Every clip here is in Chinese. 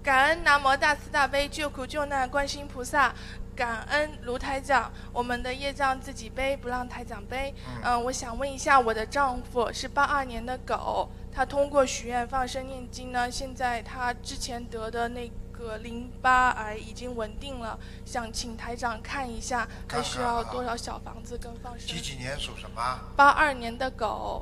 感恩南无大慈大悲救苦救难观世音菩萨，感恩卢台长，我们的业障自己背，不让台长背。我想问一下，我的丈夫是82年的狗，他通过许愿放生念经呢，现在他之前得的那个淋巴癌已经稳定了，想请台长看一下，还需要多少小房子跟放生？ 几年属什么 ？82年的狗。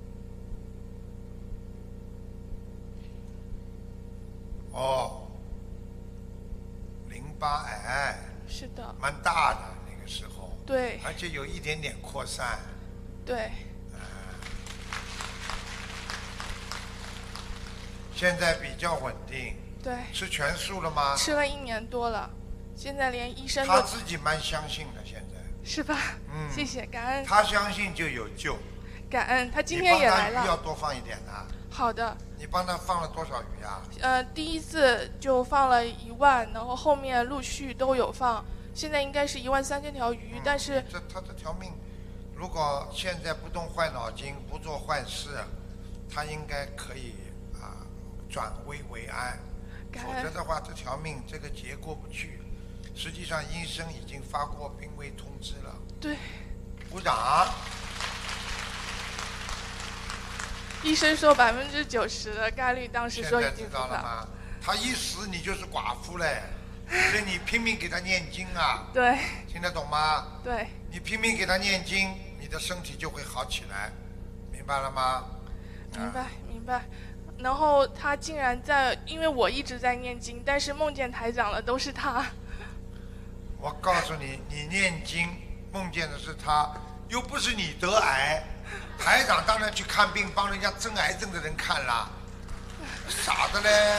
哦，淋巴癌。 是的。 蛮大的那个时候。 对。 而且有一点点扩散。 对。 现在比较稳定。 对。 吃全素了吗？ 吃了1年多了，现在连医生都。 他自己蛮相信的，现在。 是吧？谢谢，感恩。 他相信就有救。 感恩，他今天也来了。 你帮他鱼要多放一点的。 好的。 你帮他放了多少鱼啊？ 第一次就放了1万，然后后面陆续都有放，现在应该是13000条鱼，但是他这条命，如果现在不动坏脑筋，不做坏事，他应该可以转危为安。否则的话，这条命这个劫过不去。实际上，医生已经发过病危通知了。 对。 鼓掌。 医生说90%的概率，当时说已经知道了吗？他一死你就是寡妇嘞，所以你拼命给他念经啊。 对。 听得懂吗？ 对。 你拼命给他念经，你的身体就会好起来，明白了吗？ 明白，明白。然后他竟然因为我一直在念经，但是梦见台长的都是他。 我告诉你，你念经梦见的是他，又不是你得癌。台长当然去看病，帮人家真癌症的人看啦，傻的嘞！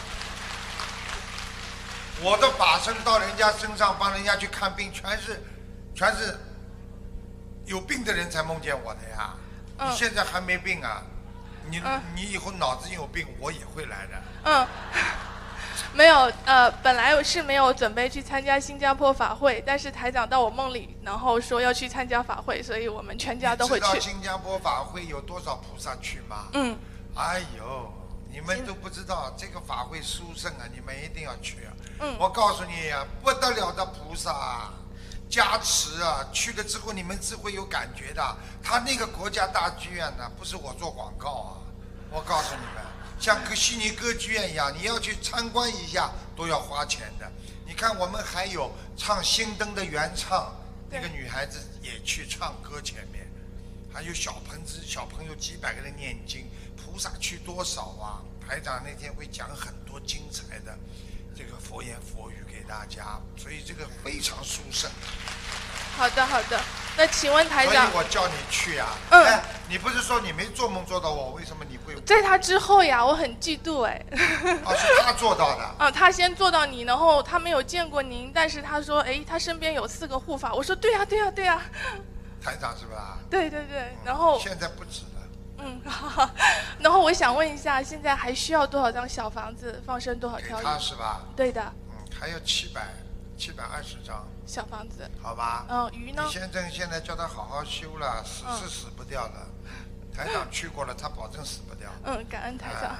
我的法身到人家身上帮人家去看病，全是有病的人才梦见我的呀。你现在还没病啊？你以后脑子有病，我也会来的。 没有，本来是没有准备去参加新加坡法会，但是台长到我梦里，然后说要去参加法会，所以我们全家都会去。 你知道新加坡法会有多少菩萨去吗？哎呦，你们都不知道这个法会殊胜啊，你们一定要去啊！我告诉你啊，不得了的菩萨加持啊，去了之后你们是会有感觉的。他那个国家大剧院呢，不是我做广告啊，我告诉你们。像悉尼歌剧院一样，你要去参观一下都要花钱的。你看我们还有唱《心灯》的原唱，那个女孩子也去唱歌前面，还有小朋友几百个人念经，菩萨去多少啊？台长那天会讲很多精彩的这个佛言佛语给大家，所以这个非常殊胜。 好的好的，那请问台长， 所以我叫你去啊。你不是说你没做梦做到我，为什么你会？ 在他之后呀，我很嫉妒哎。 是他做到的。 他先做到你，然后他没有见过您，但是他说，他身边有4个护法。我说对呀对呀对呀。 台长是吧？ 对对对，然后。 现在不止了。 好。然后我想问一下，现在还需要多少张小房子，放生多少条鱼？ 给他是吧？ 对的。 还有720张。 小房子， 好吧。 鱼呢？ 你现在叫他好好修了，死是死不掉的。台长去过了，他保证死不掉。 感恩台长。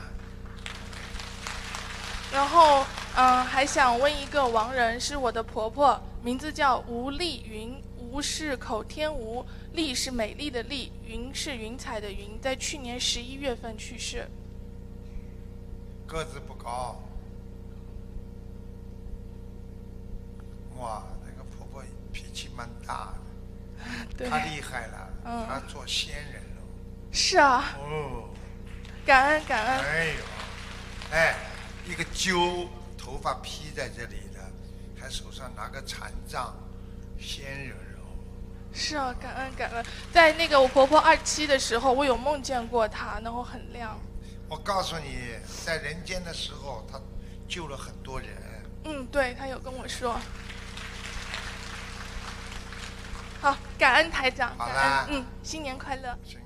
然后还想问一个亡人，是我的婆婆，名字叫吴丽云，吴是口天吴，丽是美丽的丽，云是云彩的云，在去年11月份去世。 个子不高。哇。脾气蛮大的，他厉害了，他做仙人了。 是啊。感恩感恩。 哎呦，一个揪，头发披在这里的，还手上拿个禅杖，仙人哦。 是啊，感恩感恩。在那个我婆婆27的时候，我有梦见过她，然后很亮。 我告诉你，在人间的时候，他救了很多人。 对，他有跟我说。好，感恩台长， 感恩， 新年快乐。